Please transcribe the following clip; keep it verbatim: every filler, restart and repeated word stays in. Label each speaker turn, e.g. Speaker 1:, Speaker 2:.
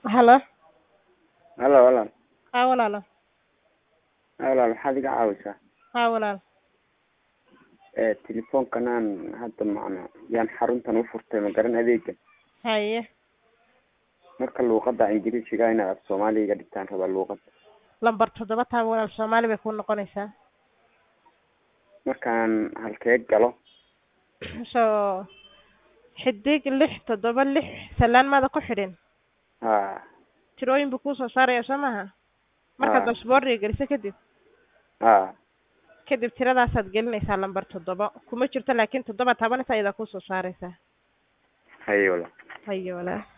Speaker 1: هلا
Speaker 2: هلا ولا
Speaker 1: ها walaalo
Speaker 2: walaal waxaad iga caawisaa
Speaker 1: ها walaal
Speaker 2: ee telefoonkanaan hadda macna yaan xaruntan u furtay ma garan adeega
Speaker 1: haye
Speaker 2: marka luuqada ingiriisiga inaad af soomaaliga dhigtaan rabaa luuqada
Speaker 1: lambar toddoba taa walaal Soomaali bay ku noqonaysaa
Speaker 2: markaan halkee galo
Speaker 1: soo xidig lix toddoba lix salaan maada ku xidhin
Speaker 2: ha
Speaker 1: tirooyin buu ku soo saaraya samaha marka
Speaker 2: Ah.
Speaker 1: dashboard geliso kadib
Speaker 2: ha
Speaker 1: kadib tiradaasaad gelinaysaa lambar toddoba kuma jirto laakiin toddoba tabanaysa iyada ku soo saaraysaa
Speaker 2: hayo walaal
Speaker 1: hayo walaal